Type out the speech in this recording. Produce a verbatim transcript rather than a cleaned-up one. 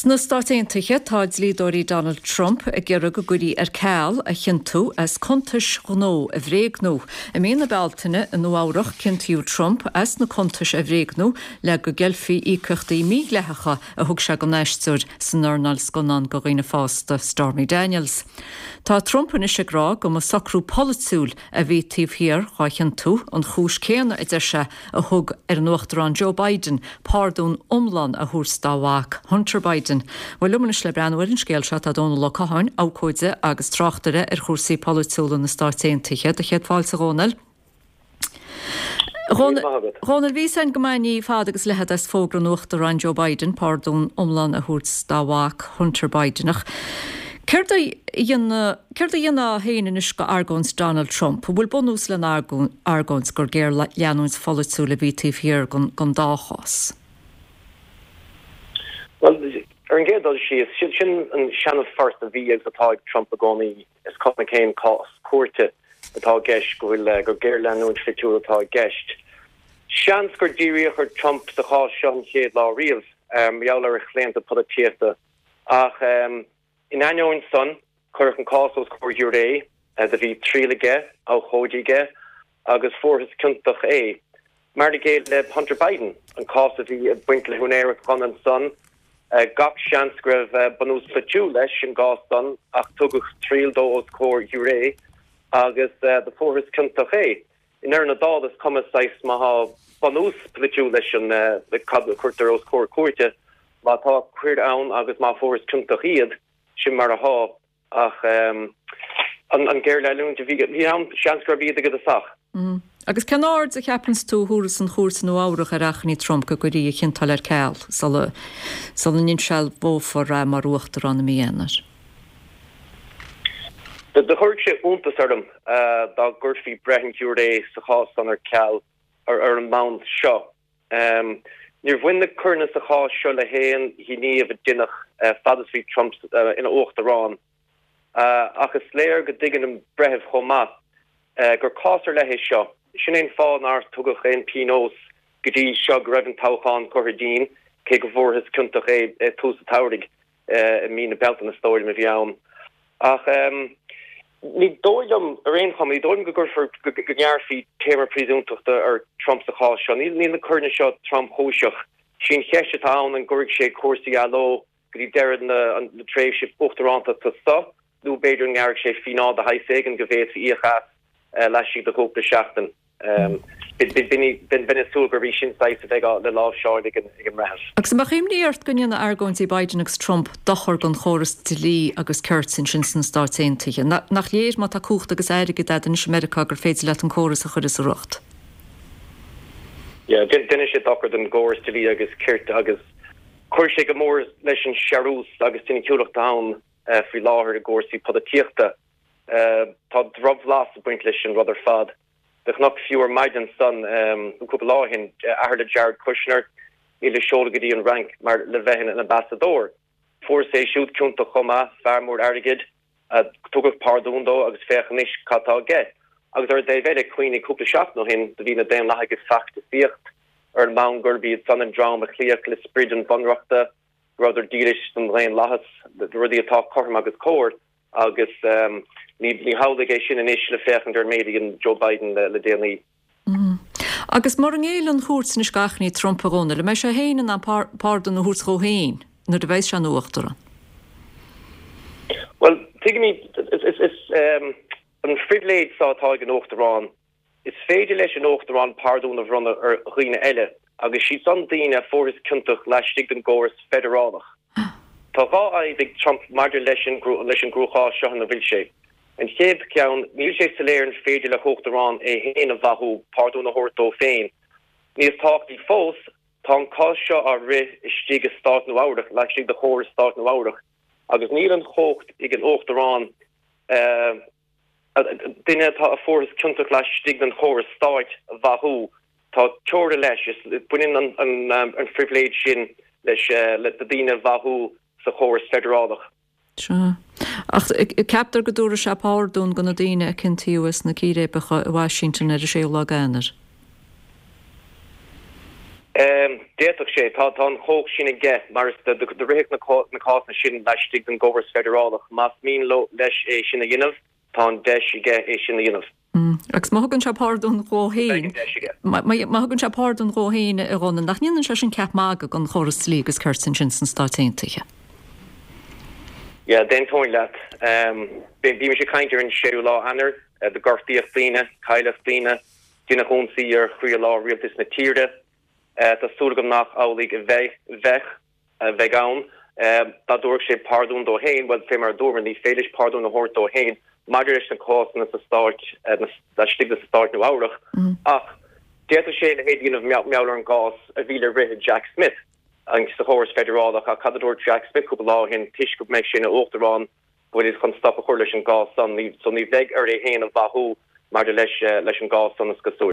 Sna státaithe táid lídóirí Donald Trump a ggéire go gurí ar ceall a chintú as contais gnó a bhréagnú. I mína beltaine an nuárach cintiú Trump as na contais a bhréagnú le go gelfií ícochtaí mílethecha a thug se go neistúr san Arnalds gonan go riine fásta Stormy Daniels. Tá Trump inise grá go a sacrú politúil a bhí tíobhhir chá chintú an chúis céanna idir se a thug ar nuachtarrán Joe Biden pardún umlan a thuúrstáhaach Hunter Biden. Well lumanis le breanhfuil scéil se a dóna le caáin ácóide agus tráchtare ar chósaí politúla na státaithe de chéad fáil sa Ronald. Ronald ví an gomainní fád agus lehead as fógra nuachtarrán Joe Biden pardún umlan a thuúrstáhaach Hunter Bidenach. Ceir dhéana héanaan is go argóns Donald Trump, bhfuil bunús le argóns gur géir leanúns folitúla bhí tíobhhir gon dáchas. Well, ar an géad sí is sin an seanamh first a bhí agus atá Trump a gcónaí is cosna céim cuairte atá gceist go bhfuil gur géir leanúint fiúil atá gceist. Seans gur díríoch ar Trump de chá sean chéad lá riamh meall ar a chléanta políochta ach in ainoin son chuir an cásos cuairú ré a bhí trílige á chódige agus fuór his cuntach é. Mar de géad le Hunter Biden an cás a bhí buint le hunéir gan an son gach seansgribh banús fleú leis an gástan ach tugach tríal dó cuairú ré agus de fuór his cuntach é. In ar na dádas cumáis má ha banús fleú leis an le cad chuirtar os cuair cuairte má tá cuir ann agus má fuór his cuntach iad sin mar a há ach um, an, an géir leún de bhí an seansgur bhí go a sach. Mm. Agus cean áard a cheapans tú thuras an chóirsan ó áireach ar achnaí Trump go gurí a chintal ar ceall sal an in seall bófar ra mar ruachtar an míanaar. De de chuir sé úntas arm dá gurfií brehin cuúré sa chás an ar ceall ar ar an mount seo. Um, Níor bhain na curna sa chás seo le héan hí níomh a dinach fadas hí Trump ina óachtarrán. Agus léir go digan an bretheh chomá gur cásar lehééis seo. Sin éon fáin ár tugach éon pinós go dtí seo go raibh an táchaán choirdín cé go bhór his cuntach é tús a táirigh i mína beltan na stóir a bhí ann. Ach ní dóilm ar réon chum, ní dóilm go gur for go nearfií témar prísúntaachta ar Trump sa chás seo. Ní ní na curna seo Trump hóiseach sin cheiste tán an gurigh sé cuasaí eó go dtí deiread na tréimh sé uachtarránta tá sa nó beidir nearg sé finá a haigh go bhéad íochas leis si de cópa seachtain. bin súgur bhí sin sais a bheith le lá seáid ag an mrehas. Agus sa chéimníart gonne na argóintí Biden agus Trump dachar gon choras tilí agus Curtin sin san státaithe. Nach léir má tá cúcht agus éige de in America gur féidir le an choras a chud is a rucht. Ja, dunne sé dachar den góras tilí agus Kirt agus chuir sé go mór leis an searús agus tinna ciúlacht da fi láthir a gcósaí políochta. Tá drob las a buint leis an rudder fad. There's not fewer Maiden son um couple law hin I heard Jared Kushner ile shogadi and rank mar levehin an ambassador for say shoot kunt to choma farmor arigid uh tug of pardon do agus fechnish kata get agus er they very queenie couple shop no hin the vina dem like fact fecht er mount gurby son and drama clear cliff bridge and bunrockta rather dealish than lane lahas the really talk corm agus court agus um ní ní háige sin initial fechen der médi an Joe Biden le déni. Agus mar an éile an chóirsan is gachní Trump arónna le me sé héanaan an pardon na húsró héin nó de bhéis se an uachtarrán. Well, tuigimí is um an friléid sátá an uachtarrán. Is féidir leis an uachtarrán pardon a bhronna ar chuoine eile agus si san daine for his cuntach leis stig an góras federálach. Tá gá ag Trump maidir leis an leis an grúchá seo na bhil sé. En héad ceann níl sé sa léir an féidir le hoachtarrán é héana a bhathú pardún na hórtó féin. Níos táchtaí fós tá an cá seo a ri is stig a stát nó áireach le stig de chóir stát nó áireach. Agus níl an chócht ag an uachtarrán duine tá a fóras cuntach leis stig an chóir stáit a bhathú tá teirde leis is buinn an an an friléid sin leis le de daine bhathú sa chóir federálach. Sure. Ach captar go dúra se pádún gona daine a cintíúas na círébecha a Washington ar a sé lá ganar. Déach sé tá tá an chóg sinna ge mar de réic na cá na sin leistig an govers federálach mas mín lo leis é sinna dionmh tá de ge é sinna dionmh. Agus mágann se pádún róhéin mágann se pádún róhéin a runnan nach níanaan se sin ceap mága an choras slígus Kirsten Johnson státéintiche. Ja den toin leat bí me se keintir an séú lá anar de gartííoch líine, caiileh líine, duna húnsaí ar chuí lá rialtas na tíre. Tá súlagam nach álaigh a bheith bheith bheith ann tá dúirh sé pardún dó héin, bhil fé mar dúmar ní féidir pardún na hort dó héin, maidir is an cósanna sa start na stig sa start nó áireach ach déta sé na héad dionmh meallar an gás a bhíle rithe Jack Smith an sa chóras federálach a cadadúir Jack Smith cúpa lá hin tuisc go méid sin a uachtarrán bud is chun stop a chuir leis an gás san ní so ní bheith ar é héin a bhathú mar de leis leis an gás san na scasúir.